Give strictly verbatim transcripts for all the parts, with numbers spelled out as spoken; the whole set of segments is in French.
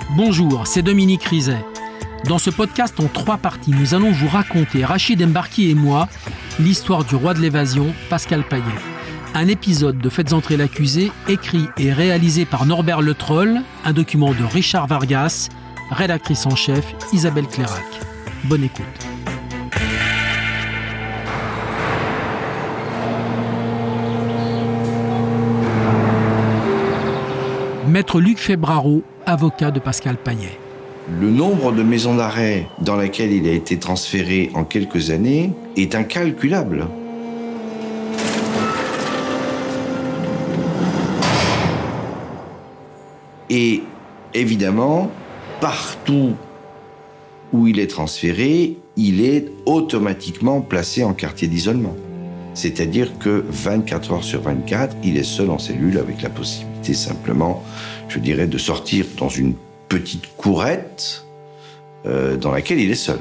Bonjour, c'est Dominique Rizet. Dans ce podcast en trois parties, nous allons vous raconter, Rachid Embarki et moi, l'histoire du roi de l'évasion, Pascal Payet. Un épisode de Faites entrer l'accusé, écrit et réalisé par Norbert Le Troll, un document de Richard Vargas, rédactrice en chef Isabelle Clairac. Bonne écoute. Maître Luc Fébraro, avocat de Pascal Payet. Le nombre de maisons d'arrêt dans lesquelles il a été transféré en quelques années est incalculable. Et évidemment, partout où il est transféré, il est automatiquement placé en quartier d'isolement. C'est-à-dire que vingt-quatre heures sur vingt-quatre, il est seul en cellule avec la possibilité simplement, je dirais, de sortir dans une petite courette euh, dans laquelle il est seul.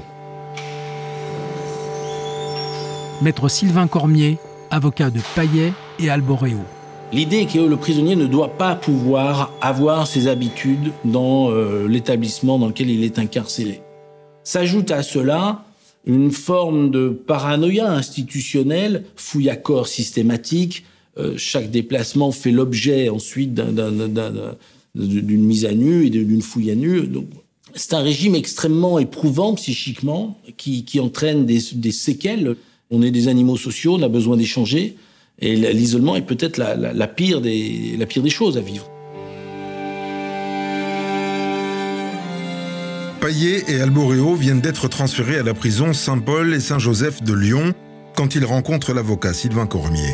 Maître Sylvain Cormier, avocat de Payet et Alboréo. L'idée est que le prisonnier ne doit pas pouvoir avoir ses habitudes dans euh, l'établissement dans lequel il est incarcéré. S'ajoute à cela une forme de paranoïa institutionnelle, fouille à corps systématique. Euh, chaque déplacement fait l'objet ensuite d'un, d'un, d'un, d'un, d'une mise à nu et d'une fouille à nu. Donc, c'est un régime extrêmement éprouvant psychiquement qui, qui entraîne des, des séquelles. On est des animaux sociaux, on a besoin d'échanger. Et l'isolement est peut-être la, la, la, pire des, la pire des choses à vivre. Payet et Alboréo viennent d'être transférés à la prison Saint-Paul et Saint-Joseph de Lyon quand ils rencontrent l'avocat Sylvain Cormier.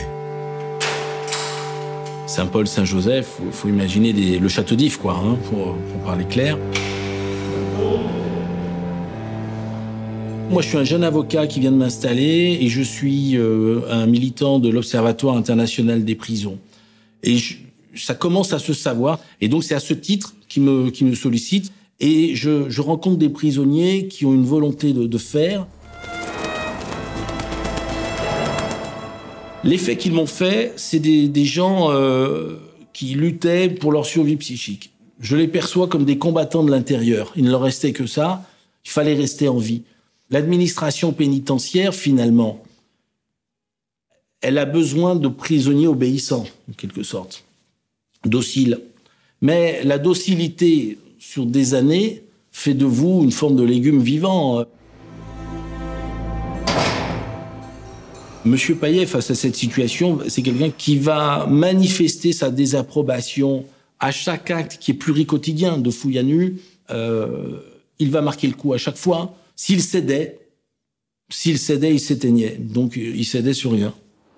Saint-Paul, Saint-Joseph, il faut imaginer des, le château d'If, quoi, hein, pour, pour parler clair. Moi, je suis un jeune avocat qui vient de m'installer et je suis euh, un militant de l'Observatoire international des prisons. Et je, ça commence à se savoir. Et donc, c'est à ce titre qui me, qui me sollicite. Et je, je rencontre des prisonniers qui ont une volonté de, de faire. L'effet qu'ils m'ont fait, c'est des, des gens euh, qui luttaient pour leur survie psychique. Je les perçois comme des combattants de l'intérieur. Il ne leur restait que ça. Il fallait rester en vie. L'administration pénitentiaire, finalement, elle a besoin de prisonniers obéissants, en quelque sorte, dociles. Mais la docilité, sur des années, fait de vous une forme de légume vivant. Monsieur Payet, face à cette situation, c'est quelqu'un qui va manifester sa désapprobation à chaque acte qui est pluricotidien de fouille à nu. Euh, il va marquer le coup à chaque fois. S'il cédait, s'il cédait, il s'éteignait. Donc, il cédait sur rien.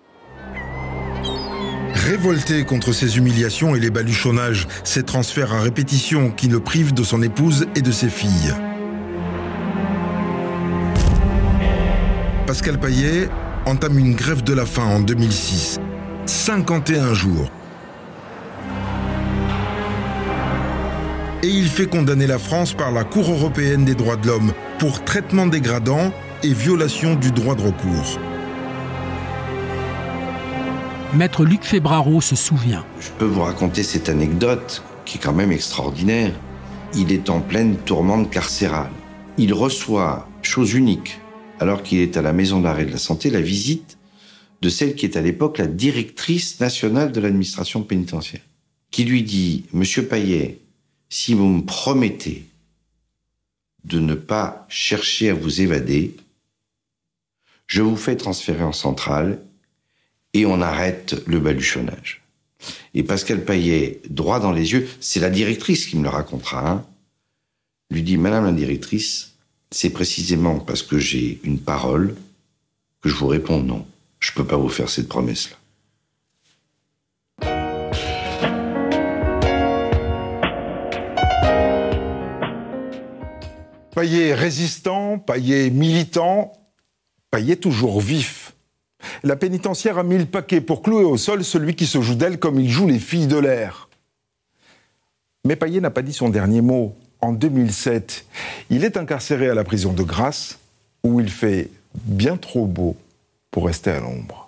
Révolté contre ces humiliations et les baluchonnages, ces transferts à répétition qui le privent de son épouse et de ses filles. Pascal Payet entame une grève de la faim en deux mille six. cinquante et un jours. Et il fait condamner la France par la Cour européenne des droits de l'homme pour traitement dégradant et violation du droit de recours. Maître Luc Fébraro se souvient. Je peux vous raconter cette anecdote qui est quand même extraordinaire. Il est en pleine tourmente carcérale. Il reçoit, chose unique, alors qu'il est à la maison d'arrêt de la santé, la visite de celle qui est à l'époque la directrice nationale de l'administration pénitentiaire, qui lui dit « Monsieur Payet, si vous me promettez de ne pas chercher à vous évader, je vous fais transférer en centrale et on arrête le baluchonnage. » Et Pascal Payet, droit dans les yeux, c'est la directrice qui me le racontera, hein, lui dit « Madame la directrice, c'est précisément parce que j'ai une parole que je vous réponds non. Je ne peux pas vous faire cette promesse-là. » Payet résistant, Payet militant, Payet toujours vif. La pénitentiaire a mis le paquet pour clouer au sol celui qui se joue d'elle comme il joue les filles de l'air. Mais Payet n'a pas dit son dernier mot. En deux mille sept, il est incarcéré à la prison de Grasse, où il fait bien trop beau pour rester à l'ombre.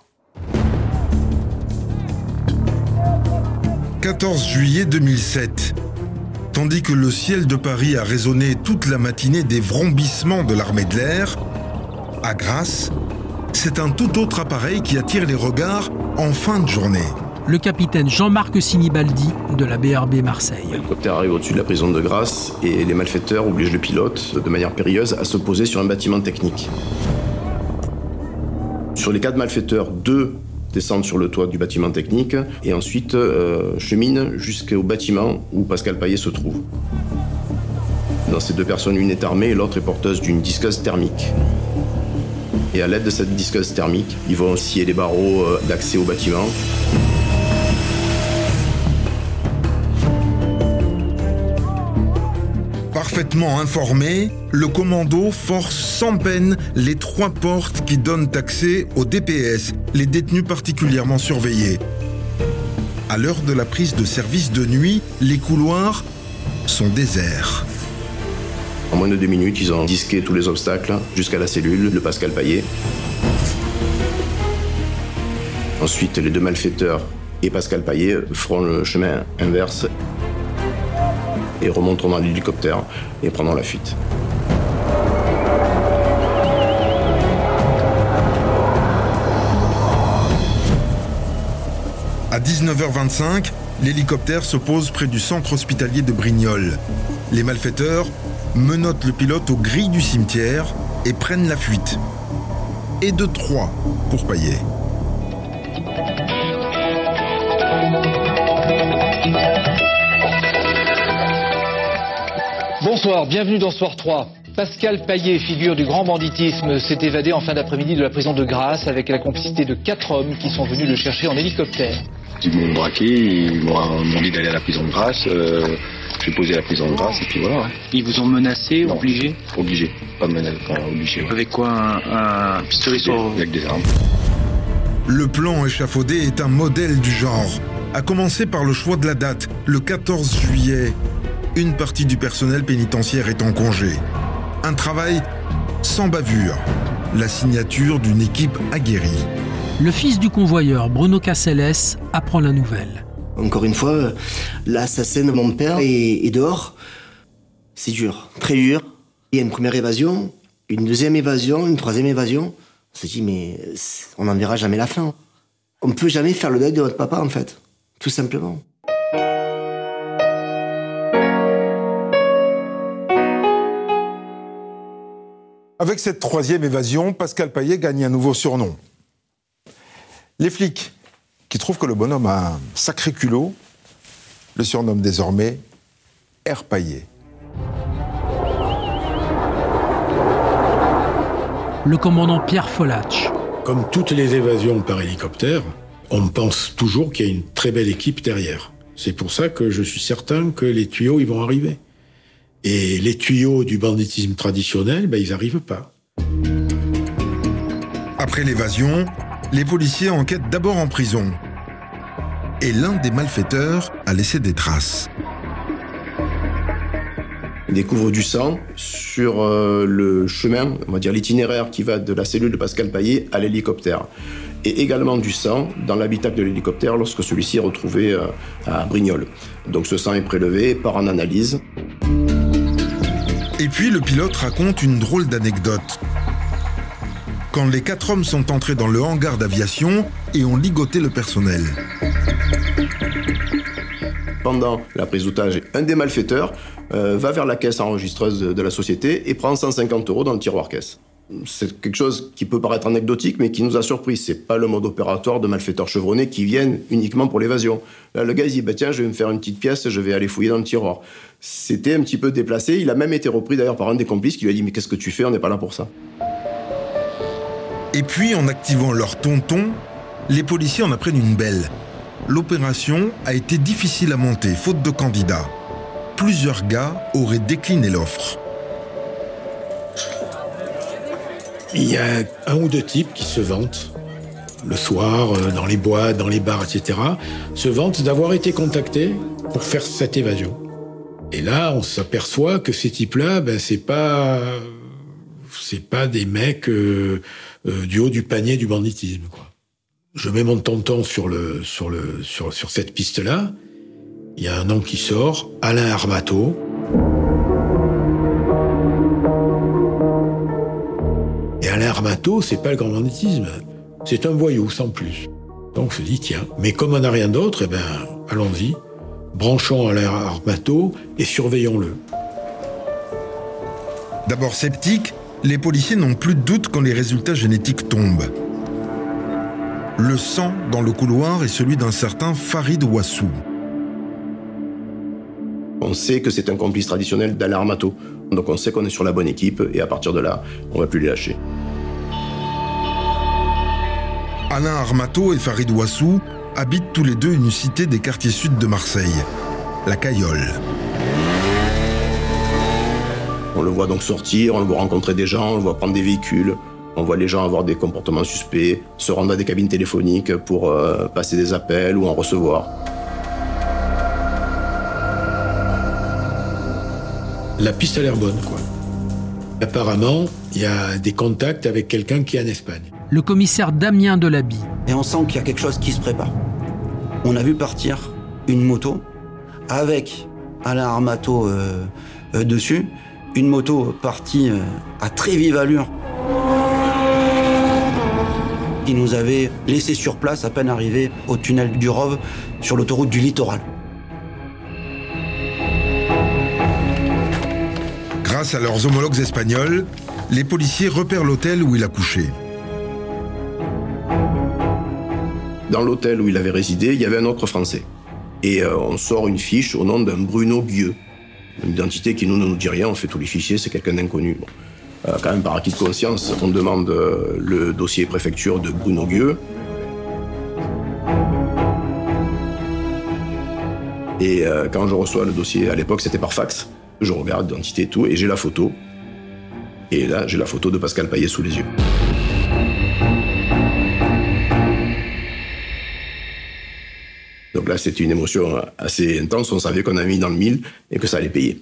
quatorze juillet deux mille sept. Tandis que le ciel de Paris a résonné toute la matinée des vrombissements de l'armée de l'air, à Grasse, c'est un tout autre appareil qui attire les regards en fin de journée. Le capitaine Jean-Marc Sinibaldi de la B R B Marseille. L'hélicoptère arrive au-dessus de la prison de Grasse et les malfaiteurs obligent le pilote, de manière périlleuse, à se poser sur un bâtiment technique. Sur les quatre malfaiteurs, deux descendent sur le toit du bâtiment technique et ensuite euh, cheminent jusqu'au bâtiment où Pascal Paillet se trouve. Dans ces deux personnes, une est armée et l'autre est porteuse d'une disqueuse thermique. Et à l'aide de cette disqueuse thermique, ils vont scier les barreaux d'accès au bâtiment. Parfaitement informé, le commando force sans peine les trois portes qui donnent accès aux D P S, les détenus particulièrement surveillés. À l'heure de la prise de service de nuit, les couloirs sont déserts. En moins de deux minutes, ils ont disqué tous les obstacles jusqu'à la cellule de Pascal Paillet. Ensuite, les deux malfaiteurs et Pascal Paillet feront le chemin inverse et remonteront dans l'hélicoptère et prendront la fuite. À dix-neuf heures vingt-cinq, l'hélicoptère se pose près du centre hospitalier de Brignoles. Les malfaiteurs menottent le pilote aux grilles du cimetière et prennent la fuite. Et de trois pour Paillet. Bonsoir, bienvenue dans Soir trois. Pascal Paillet, figure du grand banditisme, s'est évadé en fin d'après-midi de la prison de Grasse avec la complicité de quatre hommes qui sont venus le chercher en hélicoptère. Ils m'ont braqué, ils m'ont dit d'aller à la prison de Grasse, euh, j'ai posé la prison de Grasse et puis voilà. Ouais. Ils vous ont menacé, non, obligé Obligé, pas menacé, pas obligé. Ouais. Avec quoi, un, un pistolet sur... Avec des armes. Le plan échafaudé est un modèle du genre, à commencer par le choix de la date, le quatorze juillet. Une partie du personnel pénitentiaire est en congé. Un travail sans bavure, la signature d'une équipe aguerrie. Le fils du convoyeur, Bruno Casselles, apprend la nouvelle. Encore une fois, l'assassin de mon père est, est dehors. C'est dur, très dur. Il y a une première évasion, une deuxième évasion, une troisième évasion. On se dit, mais on n'en verra jamais la fin. On ne peut jamais faire le deuil de votre papa, en fait. Tout simplement. Avec cette troisième évasion, Pascal Paillet gagne un nouveau surnom. Les flics, qui trouvent que le bonhomme a un sacré culot, le surnomment désormais R. Paillet. Le commandant Pierre Follatch. Comme toutes les évasions par hélicoptère, on pense toujours qu'il y a une très belle équipe derrière. C'est pour ça que je suis certain que les tuyaux, ils vont arriver. Et les tuyaux du banditisme traditionnel, ben, ils n'arrivent pas. Après l'évasion, les policiers enquêtent d'abord en prison. Et l'un des malfaiteurs a laissé des traces. Ils découvrent du sang sur euh, le chemin, on va dire l'itinéraire qui va de la cellule de Pascal Paillet à l'hélicoptère. Et également du sang dans l'habitacle de l'hélicoptère lorsque celui-ci est retrouvé euh, à Brignoles. Donc ce sang est prélevé, part en analyse. Et puis le pilote raconte une drôle d'anecdote. Quand les quatre hommes sont entrés dans le hangar d'aviation et ont ligoté le personnel. Pendant la prise d'otage, un des malfaiteurs euh, va vers la caisse enregistreuse de, de la société et prend cent cinquante euros dans le tiroir caisse. C'est quelque chose qui peut paraître anecdotique, mais qui nous a surpris. C'est pas le mode opératoire de malfaiteurs chevronnés qui viennent uniquement pour l'évasion. Là, le gars, il dit, bah, tiens, je vais me faire une petite pièce, je vais aller fouiller dans le tiroir. C'était un petit peu déplacé. Il a même été repris d'ailleurs par un des complices qui lui a dit, mais qu'est-ce que tu fais? On n'est pas là pour ça. Et puis, en activant leur tonton, les policiers en apprennent une belle. L'opération a été difficile à monter, faute de candidats. Plusieurs gars auraient décliné l'offre. Il y a un ou deux types qui se vantent, le soir, dans les boîtes, dans les bars, et cetera, se vantent d'avoir été contactés pour faire cette évasion. Et là, on s'aperçoit que ces types-là, ben, c'est pas, c'est pas des mecs euh, euh, du haut du panier du banditisme, quoi. Je mets mon tonton sur le, sur le, sur, sur cette piste-là. il y a un nom qui sort, Alain Armato. Et Alain Armato, c'est pas le grand banditisme, c'est un voyou sans plus. Donc on se dit, tiens, mais comme on n'a rien d'autre, eh ben, allons-y, branchons Alain Armato et surveillons-le. D'abord sceptiques, les policiers n'ont plus de doute quand les résultats génétiques tombent. Le sang dans le couloir est celui d'un certain Farid Ouassou. On sait que c'est un complice traditionnel d'Alain Armato. Donc on sait qu'on est sur la bonne équipe et à partir de là, on ne va plus les lâcher. Alain Armato et Farid Ouassou habitent tous les deux une cité des quartiers sud de Marseille, la Caillole. On le voit donc sortir, on le voit rencontrer des gens, on le voit prendre des véhicules, on voit les gens avoir des comportements suspects, se rendre à des cabines téléphoniques pour euh, passer des appels ou en recevoir. La piste a l'air bonne, quoi. Apparemment, il y a des contacts avec quelqu'un qui est en Espagne. Le commissaire Damien Delaby. Et on sent qu'il y a quelque chose qui se prépare. On a vu partir une moto avec Alain Armato euh, euh, dessus. Une moto partie euh, à très vive allure qui nous avait laissé sur place à peine arrivé au tunnel du Rove sur l'autoroute du littoral. Grâce à leurs homologues espagnols, les policiers repèrent l'hôtel où il a couché. Dans l'hôtel où il avait résidé, il y avait un autre Français. Et euh, on sort une fiche au nom d'un Bruno Guieux. Une identité qui nous ne nous dit rien, on fait tous les fichiers, c'est quelqu'un d'inconnu. Bon. Euh, quand même par acquis de conscience, on demande euh, le dossier préfecture de Bruno Guieux. Et euh, quand je reçois le dossier, à l'époque c'était par fax, je regarde l'identité et tout, et j'ai la photo. Et là, j'ai la photo de Pascal Payet sous les yeux. Donc là, c'était une émotion assez intense. On savait qu'on avait mis dans le mille et que ça allait payer.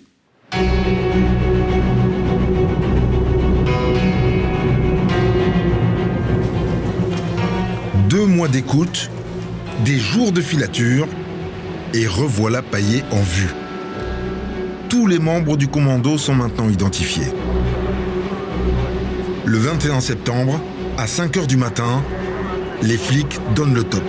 Deux mois d'écoute, des jours de filature, et revoilà Payet en vue. Tous les membres du commando sont maintenant identifiés. Le vingt et un septembre, à cinq heures du matin, les flics donnent le top.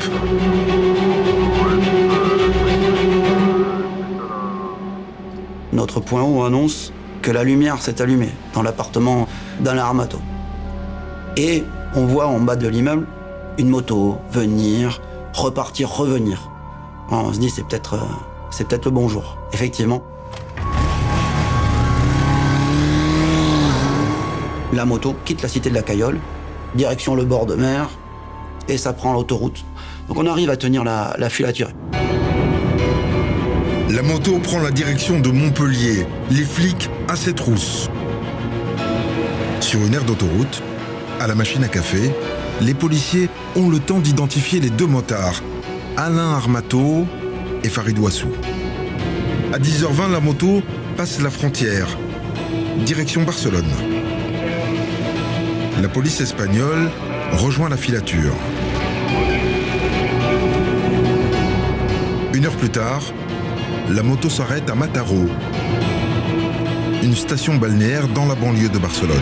Notre point haut annonce que la lumière s'est allumée dans l'appartement d'Alain Armato. Et on voit en bas de l'immeuble une moto venir, repartir, revenir. On se dit c'est peut-être euh, c'est peut-être le bon jour. Effectivement. La moto quitte la cité de la Caillole, direction le bord de mer, et ça prend l'autoroute. Donc on arrive à tenir la, la filature. La moto prend la direction de Montpellier, les flics à ses trousses. Sur une aire d'autoroute, à la machine à café, les policiers ont le temps d'identifier les deux motards, Alain Armato et Farid Ouassou. À dix heures vingt, la moto passe la frontière, direction Barcelone. La police espagnole rejoint la filature. Une heure plus tard, la moto s'arrête à Mataró, une station balnéaire dans la banlieue de Barcelone.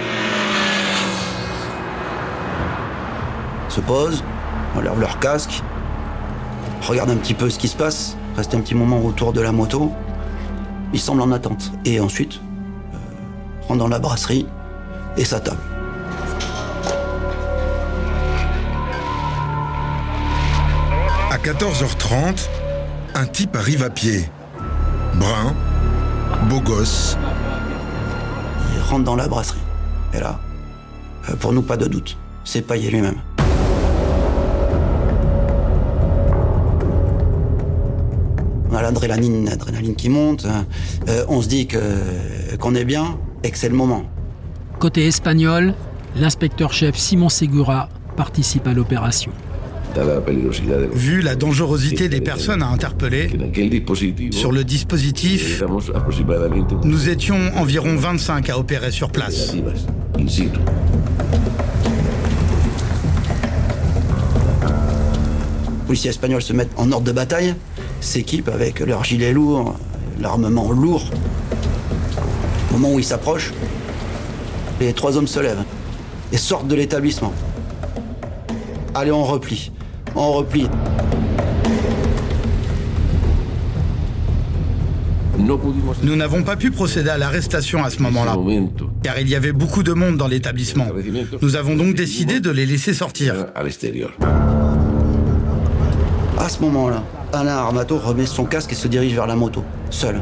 Ils se posent, enlèvent leur casque, regardent un petit peu ce qui se passe, restent un petit moment autour de la moto. Ils semblent en attente. Et ensuite, euh, rentrent dans la brasserie et s'attablent. À quatorze heures trente, un type arrive à pied. Brun, beau gosse. Il rentre dans la brasserie. Et là, euh, pour nous, pas de doute, c'est Payet lui-même. On a l'adrénaline, l'adrénaline qui monte. Euh, on se dit que, qu'on est bien et que c'est le moment. Côté espagnol, l'inspecteur-chef Simon Segura participe à l'opération. Vu la dangerosité des personnes à interpeller, sur le dispositif, nous étions environ vingt-cinq à opérer sur place. Les policiers espagnols se mettent en ordre de bataille s'équipent avec leurs gilets lourds, l'armement lourd. Au moment où ils s'approchent, les trois hommes se lèvent et sortent de l'établissement. Allez, on replie, on replie. Nous n'avons pas pu procéder à l'arrestation à ce moment-là, car il y avait beaucoup de monde dans l'établissement. Nous avons donc décidé de les laisser sortir. À ce moment-là, Alain Armato remet son casque et se dirige vers la moto, seul.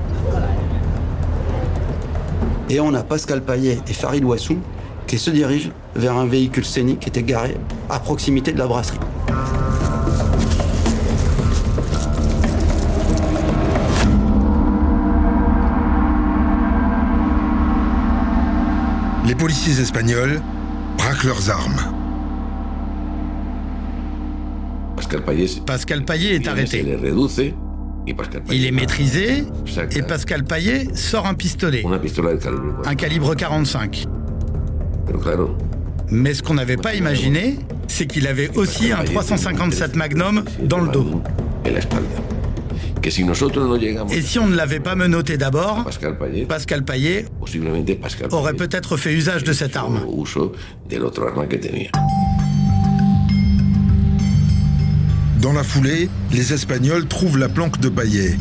Et on a Pascal Payet et Farid Ouassou qui se dirigent vers un véhicule scénique qui était garé à proximité de la brasserie. Les policiers espagnols braquent leurs armes. Pascal Payet est arrêté. Il est maîtrisé et Pascal Payet sort un pistolet, un calibre quarante-cinq. Mais ce qu'on n'avait pas imaginé, c'est qu'il avait aussi un trois cent cinquante-sept Magnum dans le dos. Et si on ne l'avait pas menotté d'abord, Pascal Payet aurait peut-être fait usage de cette arme. Dans la foulée, les Espagnols trouvent la planque de Payet.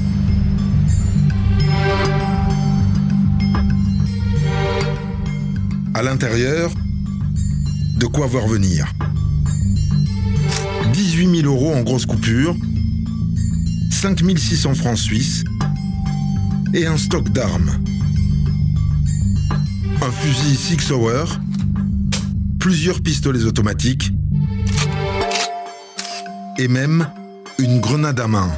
À l'intérieur, de quoi voir venir. dix-huit mille euros en grosses coupures, cinq mille six cents francs suisses et un stock d'armes. Un fusil Six Hour, plusieurs pistolets automatiques et même une grenade à main.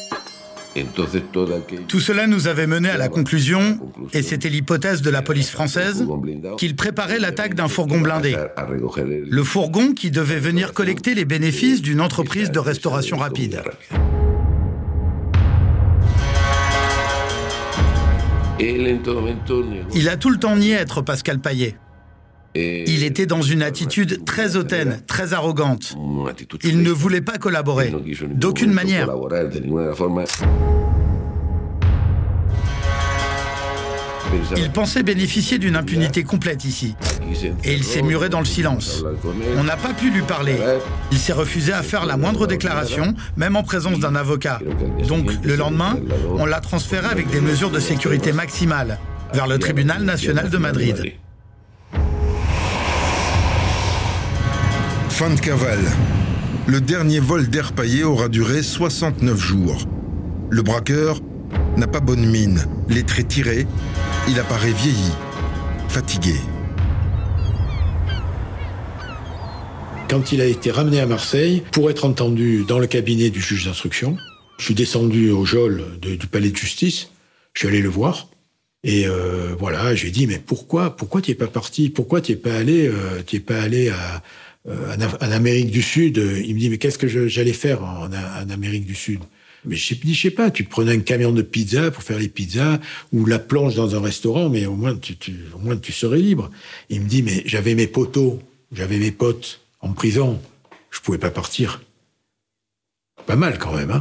Tout cela nous avait mené à la conclusion, et c'était l'hypothèse de la police française, qu'il préparait l'attaque d'un fourgon blindé. Le fourgon qui devait venir collecter les bénéfices d'une entreprise de restauration rapide. Il a tout le temps nié être Pascal Payet. Il était dans une attitude très hautaine, très arrogante. Il ne voulait pas collaborer, d'aucune manière. Il pensait bénéficier d'une impunité complète ici. Et il s'est muré dans le silence. On n'a pas pu lui parler. Il s'est refusé à faire la moindre déclaration, même en présence d'un avocat. Donc, le lendemain, on l'a transféré avec des mesures de sécurité maximales vers le tribunal national de Madrid. Fin de cavale. Le dernier vol d'Air Payet aura duré soixante-neuf jours. Le braqueur n'a pas bonne mine, les traits tirés, il apparaît vieilli, fatigué. Quand il a été ramené à Marseille, pour être entendu dans le cabinet du juge d'instruction, je suis descendu au geôle de, du palais de justice, je suis allé le voir, et euh, voilà, je lui ai dit, mais pourquoi, pourquoi tu n'es pas parti, pourquoi tu n'es pas allé, euh, tu n'es pas allé à... Euh, en, en Amérique du Sud? Il me dit, mais qu'est-ce que je, j'allais faire en, en Amérique du Sud? Mais je dis, je sais pas, tu prenais un camion de pizza pour faire les pizzas, ou la planche dans un restaurant, mais au moins tu, tu, au moins tu serais libre. Il me dit, mais j'avais mes potos, j'avais mes potes en prison, je pouvais pas partir. Pas mal quand même, hein?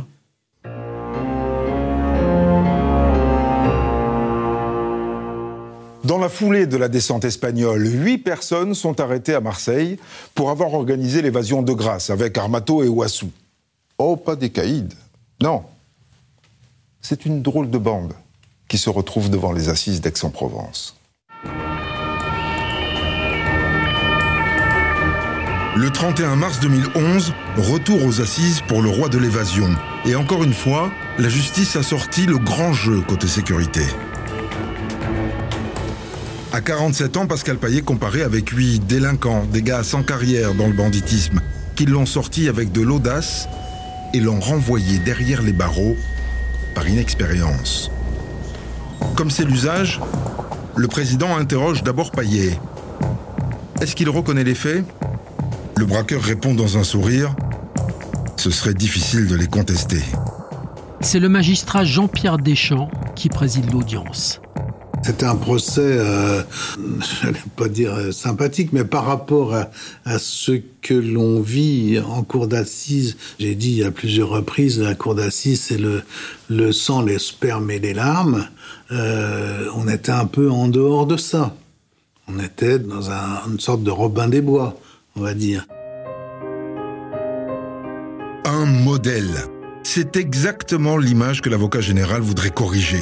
Dans la foulée de la descente espagnole, huit personnes sont arrêtées à Marseille pour avoir organisé l'évasion de Grasse avec Armato et Ouassou. Oh, pas des caïds. Non. C'est une drôle de bande qui se retrouve devant les assises d'Aix-en-Provence. Le trente et un mars deux mille onze, retour aux assises pour le roi de l'évasion. Et encore une fois, la justice a sorti le grand jeu côté sécurité. À quarante-sept ans, Pascal Payet comparé avec huit délinquants, des gars sans carrière dans le banditisme, qui l'ont sorti avec de l'audace et l'ont renvoyé derrière les barreaux par inexpérience. Comme c'est l'usage, le président interroge d'abord Payet. Est-ce qu'il reconnaît les faits? Le braqueur répond dans un sourire. Ce serait difficile de les contester. C'est le magistrat Jean-Pierre Deschamps qui préside l'audience. C'était un procès, euh, je n'allais pas dire sympathique, mais par rapport à, à ce que l'on vit en cour d'assises, j'ai dit à plusieurs reprises, la cour d'assises, c'est le, le sang, les spermes et les larmes. Euh, on était un peu en dehors de ça. On était dans un, une sorte de Robin des Bois, on va dire. Un modèle. C'est exactement l'image que l'avocat général voudrait corriger.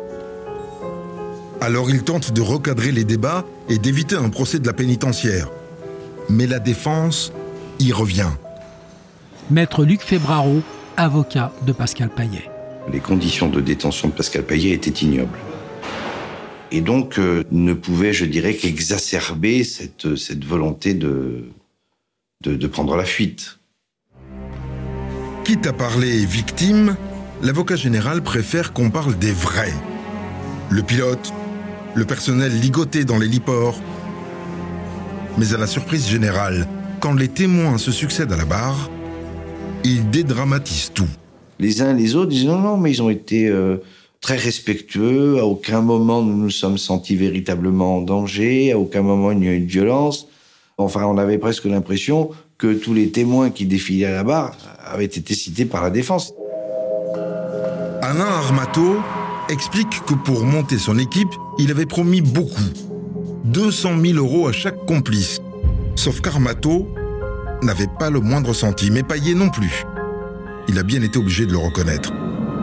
Alors il tente de recadrer les débats et d'éviter un procès de la pénitentiaire. Mais la défense y revient. Maître Luc Fébraro, avocat de Pascal Payet. Les conditions de détention de Pascal Payet étaient ignobles. Et donc euh, ne pouvait, je dirais, qu'exacerber cette, cette volonté de, de, de prendre la fuite. Quitte à parler victime, l'avocat général préfère qu'on parle des vrais. Le pilote, le personnel ligoté dans l'héliport. Mais à la surprise générale, quand les témoins se succèdent à la barre, ils dédramatisent tout. Les uns et les autres disent non, non, mais ils ont été euh, très respectueux. À aucun moment nous nous sommes sentis véritablement en danger. À aucun moment il n'y a eu de violence. Enfin, on avait presque l'impression que tous les témoins qui défilaient à la barre avaient été cités par la défense. Alain Armato explique que pour monter son équipe, il avait promis beaucoup. deux cent mille euros à chaque complice. Sauf qu'Armato n'avait pas le moindre centime, et Payet non plus. Il a bien été obligé de le reconnaître.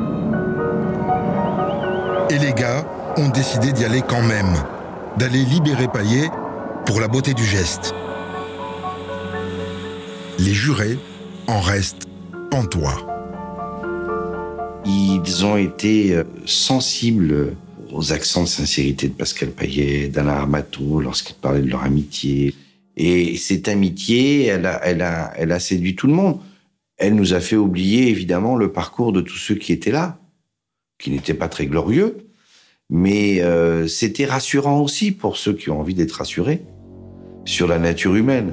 Et les gars ont décidé d'y aller quand même, d'aller libérer Payet pour la beauté du geste. Les jurés en restent pantois. Ils ont été sensibles aux accents de sincérité de Pascal Payet, d'Alain Armato, lorsqu'ils parlaient de leur amitié. Et cette amitié, elle a, elle a, elle a séduit tout le monde. Elle nous a fait oublier, évidemment, le parcours de tous ceux qui étaient là, qui n'étaient pas très glorieux. Mais euh, c'était rassurant aussi pour ceux qui ont envie d'être rassurés sur la nature humaine.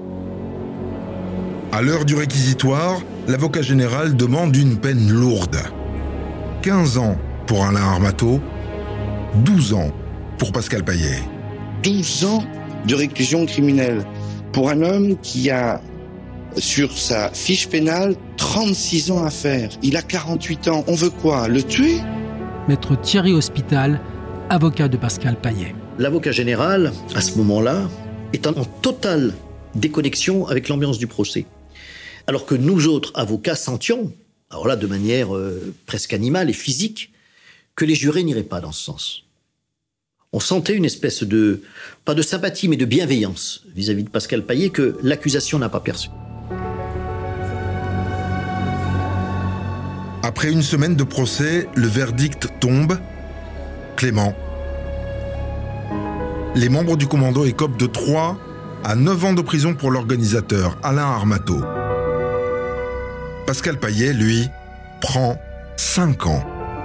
À l'heure du réquisitoire, l'avocat général demande une peine lourde. quinze ans pour Alain Armato, douze ans pour Pascal Payet. douze ans de réclusion criminelle pour un homme qui a, sur sa fiche pénale, trente-six ans à faire. Il a quarante-huit ans. On veut quoi? Le tuer? Maître Thierry Hospital, avocat de Pascal Payet. L'avocat général, à ce moment-là, est en totale déconnexion avec l'ambiance du procès. Alors que nous autres avocats sentions, alors là de manière euh, presque animale et physique, que les jurés n'iraient pas dans ce sens. On sentait une espèce de, pas de sympathie, mais de bienveillance vis-à-vis de Pascal Payet que l'accusation n'a pas perçue. Après une semaine de procès, le verdict tombe. Clément. Les membres du commando écopent de trois à neuf ans de prison pour l'organisateur, Alain Armato. Pascal Payet, lui, prend cinq ans.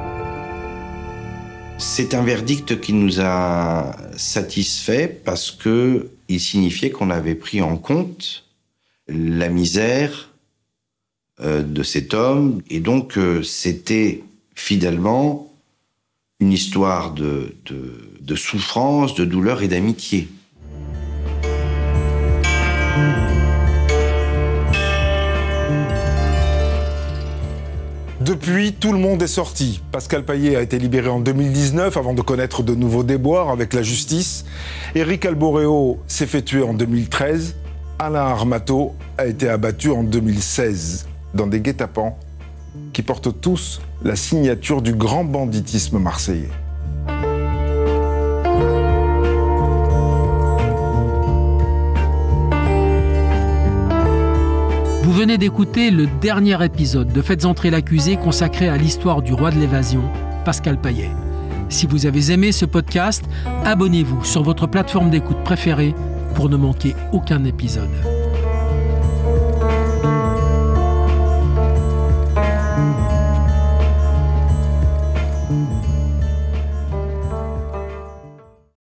C'est un verdict qui nous a satisfait parce que il signifiait qu'on avait pris en compte la misère euh, de cet homme. Et donc, euh, c'était fidèlement une histoire de, de, de souffrance, de douleur et d'amitié. Depuis, tout le monde est sorti. Pascal Payet a été libéré en deux mille dix-neuf avant de connaître de nouveaux déboires avec la justice. Éric Alboréo s'est fait tuer en deux mille treize. Alain Armato a été abattu en deux mille seize dans des guet-apens qui portent tous la signature du grand banditisme marseillais. Vous venez d'écouter le dernier épisode de Faites entrer l'accusé consacré à l'histoire du roi de l'évasion, Pascal Payet. Si vous avez aimé ce podcast, abonnez-vous sur votre plateforme d'écoute préférée pour ne manquer aucun épisode.